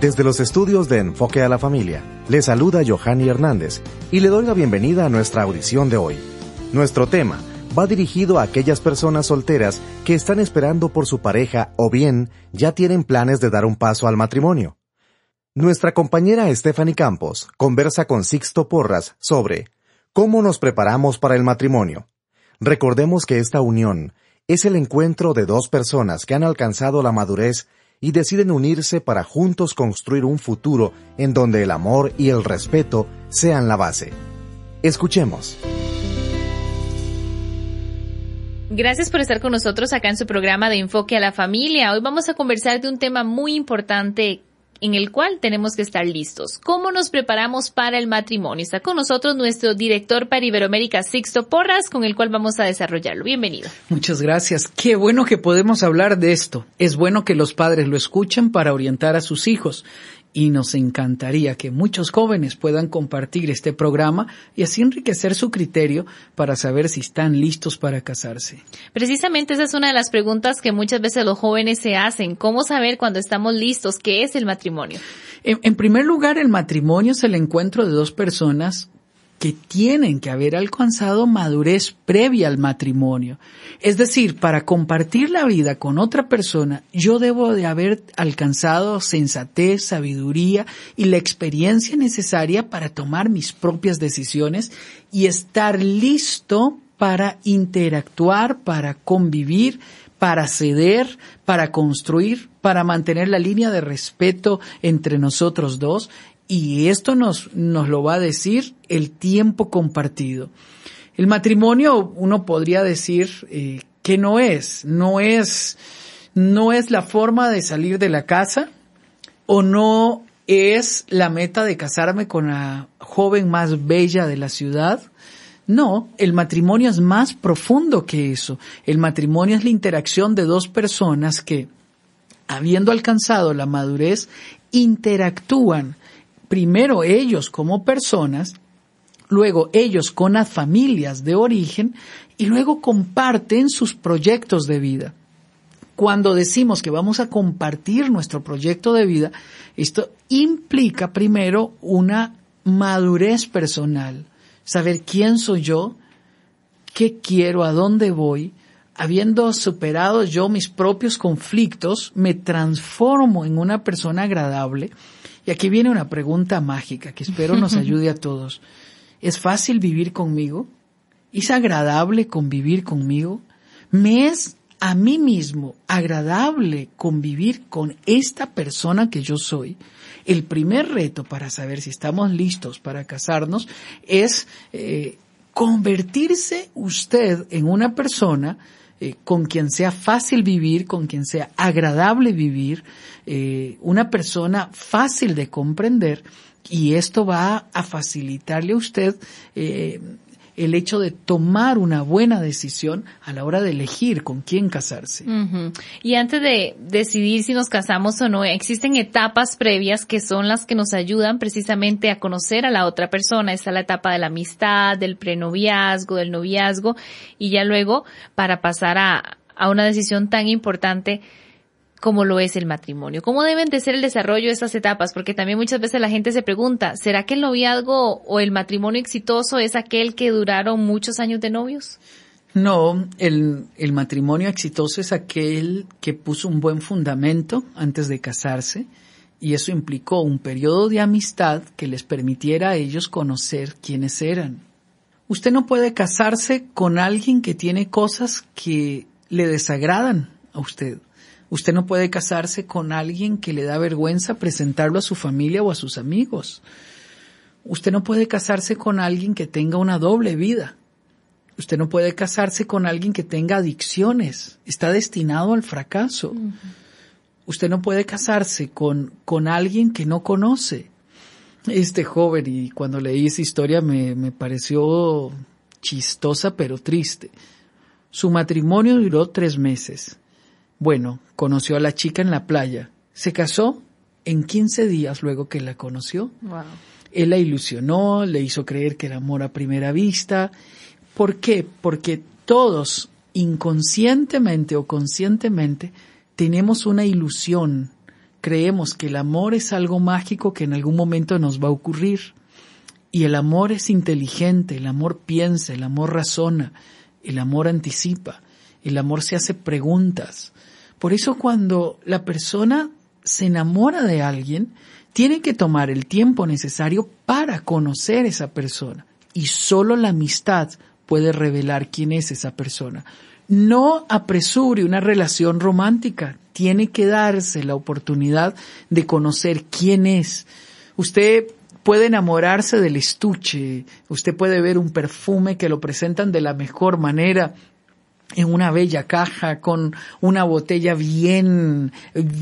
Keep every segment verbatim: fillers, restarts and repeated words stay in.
Desde los estudios de Enfoque a la Familia, le saluda Johanny Hernández y le doy la bienvenida a nuestra audición de hoy. Nuestro tema va dirigido a aquellas personas solteras que están esperando por su pareja o bien ya tienen planes de dar un paso al matrimonio. Nuestra compañera Stephanie Campos conversa con Sixto Porras sobre cómo nos preparamos para el matrimonio. Recordemos que esta unión es el encuentro de dos personas que han alcanzado la madurez y deciden unirse para juntos construir un futuro en donde el amor y el respeto sean la base. Escuchemos. Gracias por estar con nosotros acá en su programa de Enfoque a la Familia. Hoy vamos a conversar de un tema muy importante en el cual tenemos que estar listos. ¿Cómo nos preparamos para el matrimonio? Está con nosotros nuestro director para Iberoamérica, Sixto Porras, con el cual vamos a desarrollarlo. Bienvenido. Muchas gracias. Qué bueno que podemos hablar de esto. Es bueno que los padres lo escuchen para orientar a sus hijos. Y nos encantaría que muchos jóvenes puedan compartir este programa y así enriquecer su criterio para saber si están listos para casarse. Precisamente esa es una de las preguntas que muchas veces los jóvenes se hacen. ¿Cómo saber cuando estamos listos? ¿Qué es el matrimonio? En, en primer lugar, el matrimonio es el encuentro de dos personas que tienen que haber alcanzado madurez previa al matrimonio. Es decir, para compartir la vida con otra persona, yo debo de haber alcanzado sensatez, sabiduría y la experiencia necesaria para tomar mis propias decisiones y estar listo para interactuar, para convivir, para ceder, para construir, para mantener la línea de respeto entre nosotros dos. Y esto nos, nos lo va a decir el tiempo compartido. El matrimonio, uno podría decir eh, que no es, no es, no es la forma de salir de la casa o no es la meta de casarme con la joven más bella de la ciudad. No, el matrimonio es más profundo que eso. El matrimonio es la interacción de dos personas que, habiendo alcanzado la madurez, interactúan. Primero ellos como personas, luego ellos con las familias de origen y luego comparten sus proyectos de vida. Cuando decimos que vamos a compartir nuestro proyecto de vida, esto implica primero una madurez personal, saber quién soy yo, qué quiero, a dónde voy. Habiendo superado yo mis propios conflictos, me transformo en una persona agradable. Y aquí viene una pregunta mágica que espero nos ayude a todos. ¿Es fácil vivir conmigo? ¿Es agradable convivir conmigo? ¿Me es a mí mismo agradable convivir con esta persona que yo soy? El primer reto para saber si estamos listos para casarnos es eh, convertirse usted en una persona Eh, con quien sea fácil vivir, con quien sea agradable vivir, eh, una persona fácil de comprender, y esto va a facilitarle a usted eh, el hecho de tomar una buena decisión a la hora de elegir con quién casarse. Uh-huh. Y antes de decidir si nos casamos o no, existen etapas previas que son las que nos ayudan precisamente a conocer a la otra persona. Está la etapa de la amistad, del prenoviazgo, del noviazgo, y ya luego para pasar a, a una decisión tan importante como lo es el matrimonio. ¿Cómo deben de ser el desarrollo de estas etapas? Porque también muchas veces la gente se pregunta, ¿será que el noviazgo o el matrimonio exitoso es aquel que duraron muchos años de novios? No, el, el matrimonio exitoso es aquel que puso un buen fundamento antes de casarse, y eso implicó un periodo de amistad que les permitiera a ellos conocer quiénes eran. Usted no puede casarse con alguien que tiene cosas que le desagradan a usted. Usted no puede casarse con alguien que le da vergüenza presentarlo a su familia o a sus amigos. Usted no puede casarse con alguien que tenga una doble vida. Usted no puede casarse con alguien que tenga adicciones. Está destinado al fracaso. Uh-huh. Usted no puede casarse con, con alguien que no conoce. Este joven, y cuando leí esa historia me, me pareció chistosa pero triste. Su matrimonio duró tres meses. Bueno, conoció a la chica en la playa. Se casó en quince días luego que la conoció. Wow. Él la ilusionó, le hizo creer que era amor a primera vista. ¿Por qué? Porque todos, inconscientemente o conscientemente, tenemos una ilusión creemos que el amor es algo mágico que en algún momento nos va a ocurrir. Y el amor es inteligente, el amor piensa, el amor razona, el amor anticipa, el amor se hace preguntas. Por eso cuando la persona se enamora de alguien, tiene que tomar el tiempo necesario para conocer esa persona. Y solo la amistad puede revelar quién es esa persona. No apresure una relación romántica. Tiene que darse la oportunidad de conocer quién es. Usted puede enamorarse del estuche. Usted puede ver un perfume que lo presentan de la mejor manera en una bella caja con una botella bien,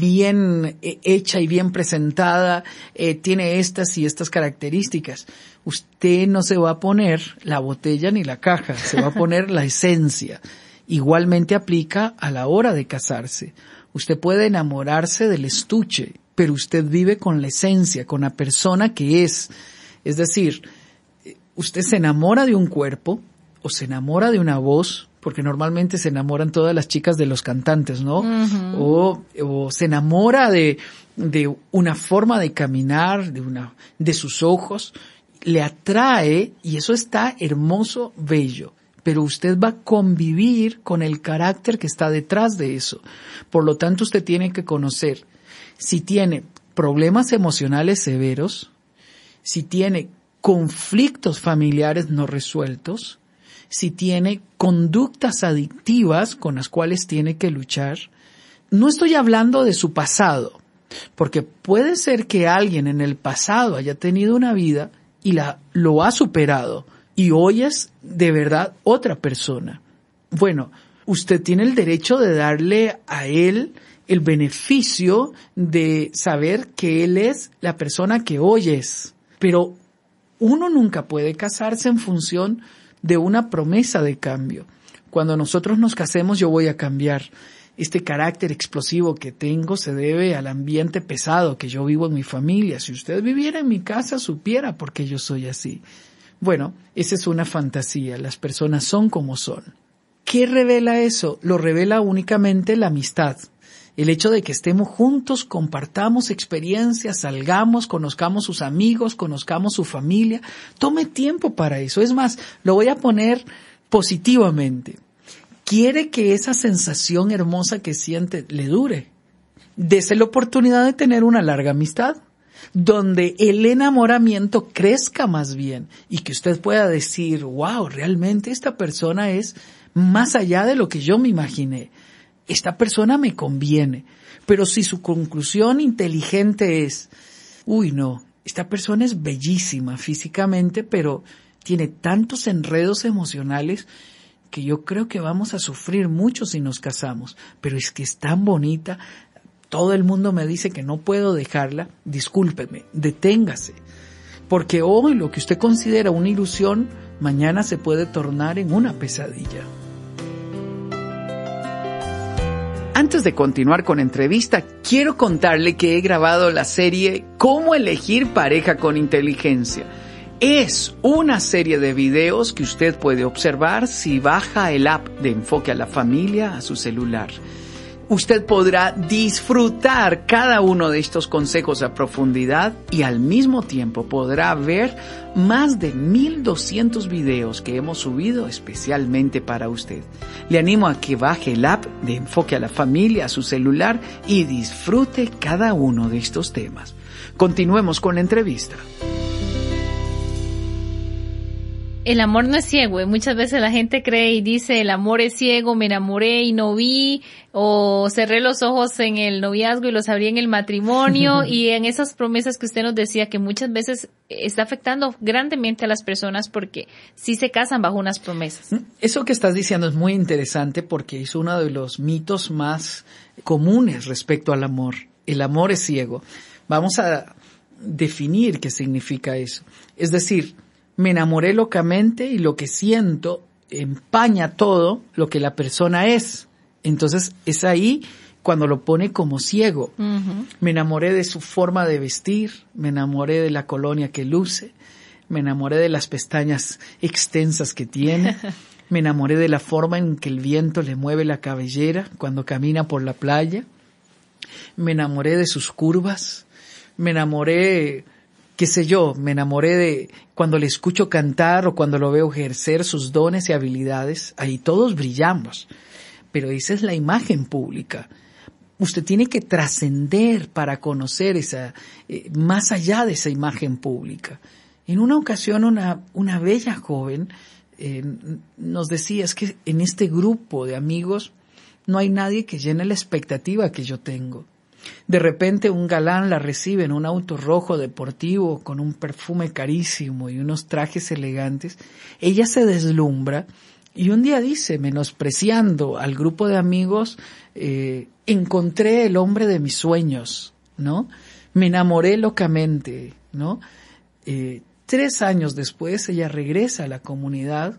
bien hecha y bien presentada. Eh, tiene estas y estas características. Usted no se va a poner la botella ni la caja, se va a poner la esencia. Igualmente aplica a la hora de casarse. Usted puede enamorarse del estuche, pero usted vive con la esencia, con la persona que es. Es decir, usted se enamora de un cuerpo o se enamora de una voz, porque normalmente se enamoran todas las chicas de los cantantes, ¿no? Uh-huh. O, o se enamora de, de una forma de caminar, de una, de sus ojos, le atrae y eso está hermoso, bello. Pero usted va a convivir con el carácter que está detrás de eso. Por lo tanto, usted tiene que conocer si tiene problemas emocionales severos, si tiene conflictos familiares no resueltos, si tiene conductas adictivas con las cuales tiene que luchar. No estoy hablando de su pasado, porque puede ser que alguien en el pasado haya tenido una vida y la, lo ha superado, y hoy es de verdad otra persona. Bueno, usted tiene el derecho de darle a él el beneficio de saber que él es la persona que hoy es. Pero uno nunca puede casarse en función de una promesa de cambio. Cuando nosotros nos casemos, yo voy a cambiar. Este carácter explosivo que tengo se debe al ambiente pesado que yo vivo en mi familia. Si usted viviera en mi casa, supiera por qué yo soy así. Bueno, esa es una fantasía. Las personas son como son. ¿Qué revela eso? Lo revela únicamente la amistad. El hecho de que estemos juntos, compartamos experiencias, salgamos, conozcamos sus amigos, conozcamos su familia. Tome tiempo para eso. Es más, lo voy a poner positivamente. Quiere que esa sensación hermosa que siente le dure. Dese la oportunidad de tener una larga amistad, donde el enamoramiento crezca más bien y que usted pueda decir, wow, realmente esta persona es más allá de lo que yo me imaginé. Esta persona me conviene. Pero si su conclusión inteligente es, uy, no, esta persona es bellísima físicamente, pero tiene tantos enredos emocionales que yo creo que vamos a sufrir mucho si nos casamos. Pero es que es tan bonita, todo el mundo me dice que no puedo dejarla. Discúlpeme, deténgase. Porque hoy lo que usted considera una ilusión, mañana se puede tornar en una pesadilla. Antes de continuar con la entrevista, quiero contarle que he grabado la serie ¿Cómo elegir pareja con inteligencia? Es una serie de videos que usted puede observar si baja el app de Enfoque a la Familia a su celular. Usted podrá disfrutar cada uno de estos consejos a profundidad y al mismo tiempo podrá ver más de mil doscientos videos que hemos subido especialmente para usted. Le animo a que baje el app de Enfoque a la Familia a su celular y disfrute cada uno de estos temas. Continuemos con la entrevista. El amor no es ciego, y muchas veces la gente cree y dice, el amor es ciego, me enamoré y no vi, o cerré los ojos en el noviazgo y los abrí en el matrimonio, y en esas promesas que usted nos decía que muchas veces está afectando grandemente a las personas porque sí se casan bajo unas promesas. Eso que estás diciendo es muy interesante porque es uno de los mitos más comunes respecto al amor. El amor es ciego. Vamos a definir qué significa eso. Es decir, me enamoré locamente y lo que siento empaña todo lo que la persona es. Entonces es ahí cuando lo pone como ciego. Uh-huh. Me enamoré de su forma de vestir, me enamoré de la colonia que luce, me enamoré de las pestañas extensas que tiene, me enamoré de la forma en que el viento le mueve la cabellera cuando camina por la playa. Me enamoré de sus curvas, me enamoré, qué sé yo, me enamoré de cuando le escucho cantar o cuando lo veo ejercer sus dones y habilidades. Ahí todos brillamos, pero esa es la imagen pública. Usted tiene que trascender para conocer esa, eh, más allá de esa imagen pública. En una ocasión una, una bella joven eh, nos decía, es que en este grupo de amigos no hay nadie que llene la expectativa que yo tengo. De repente un galán la recibe en un auto rojo deportivo con un perfume carísimo y unos trajes elegantes. Ella se deslumbra y un día dice, menospreciando al grupo de amigos, eh, encontré el hombre de mis sueños, ¿no? Me enamoré locamente, ¿no? Eh, tres años después ella regresa a la comunidad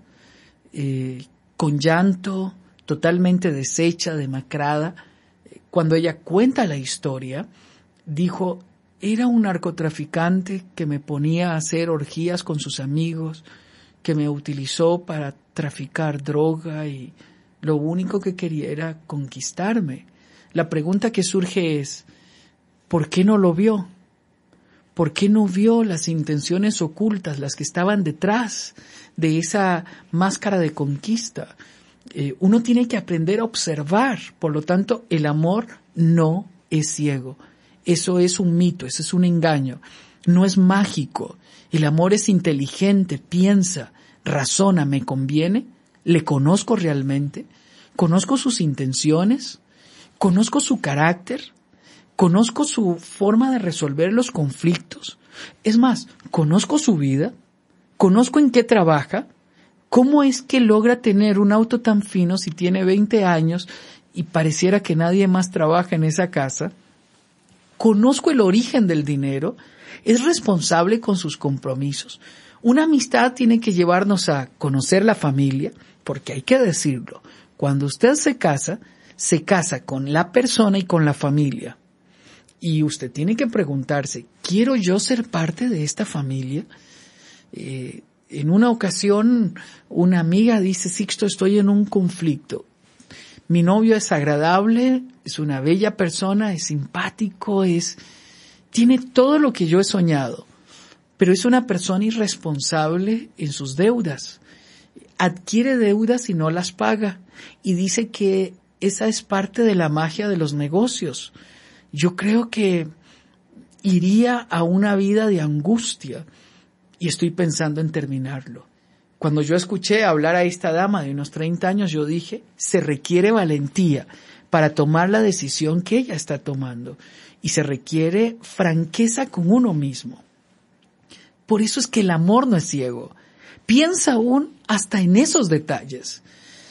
eh, con llanto, totalmente deshecha, demacrada. Cuando ella cuenta la historia, dijo, era un narcotraficante que me ponía a hacer orgías con sus amigos, que me utilizó para traficar droga y lo único que quería era conquistarme. La pregunta que surge es, ¿por qué no lo vio? ¿Por qué no vio las intenciones ocultas, las que estaban detrás de esa máscara de conquista? Eh, uno tiene que aprender a observar, por lo tanto, el amor no es ciego. Eso es un mito, eso es un engaño. No es mágico. El amor es inteligente, piensa, razona, ¿me conviene? ¿Le conozco realmente? ¿Conozco sus intenciones? ¿Conozco su carácter? ¿Conozco su forma de resolver los conflictos? Es más, ¿conozco su vida? ¿Conozco en qué trabaja? ¿Cómo es que logra tener un auto tan fino si tiene veinte años y pareciera que nadie más trabaja en esa casa? ¿Conozco el origen del dinero? ¿Es responsable con sus compromisos? Una amistad tiene que llevarnos a conocer la familia, porque hay que decirlo, cuando usted se casa, se casa con la persona y con la familia. Y usted tiene que preguntarse, ¿quiero yo ser parte de esta familia? Eh, En una ocasión, una amiga dice, Sixto, estoy en un conflicto. Mi novio es agradable, es una bella persona, es simpático, es, tiene todo lo que yo he soñado, pero es una persona irresponsable en sus deudas. Adquiere deudas y no las paga. Y dice que esa es parte de la magia de los negocios. Yo creo que iría a una vida de angustia. Y estoy pensando en terminarlo. Cuando yo escuché hablar a esta dama de unos treinta años, yo dije, se requiere valentía para tomar la decisión que ella está tomando. Y se requiere franqueza con uno mismo. Por eso es que el amor no es ciego. Piensa aún hasta en esos detalles.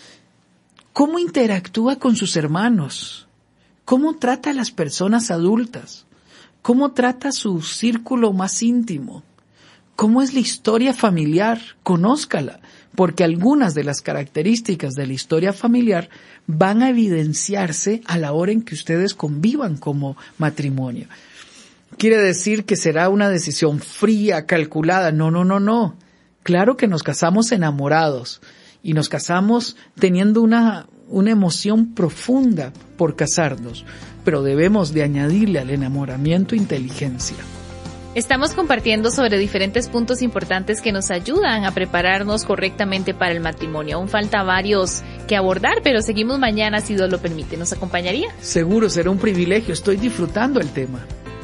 ¿Cómo interactúa con sus hermanos? ¿Cómo trata a las personas adultas? ¿Cómo trata su círculo más íntimo? ¿Cómo es la historia familiar? Conózcala, porque algunas de las características de la historia familiar van a evidenciarse a la hora en que ustedes convivan como matrimonio. ¿Quiere decir que será una decisión fría, calculada? No, no, no, no. Claro que nos casamos enamorados y nos casamos teniendo una, una emoción profunda por casarnos, pero debemos de añadirle al enamoramiento inteligencia. Estamos compartiendo sobre diferentes puntos importantes que nos ayudan a prepararnos correctamente para el matrimonio. Aún falta varios que abordar, pero seguimos mañana si Dios lo permite. ¿Nos acompañaría? Seguro, será un privilegio. Estoy disfrutando el tema.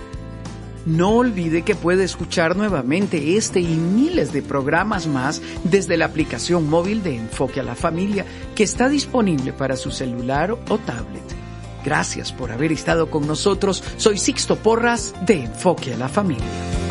No olvide que puede escuchar nuevamente este y miles de programas más desde la aplicación móvil de Enfoque a la Familia, que está disponible para su celular o tablet. Gracias por haber estado con nosotros. Soy Sixto Porras de Enfoque a la Familia.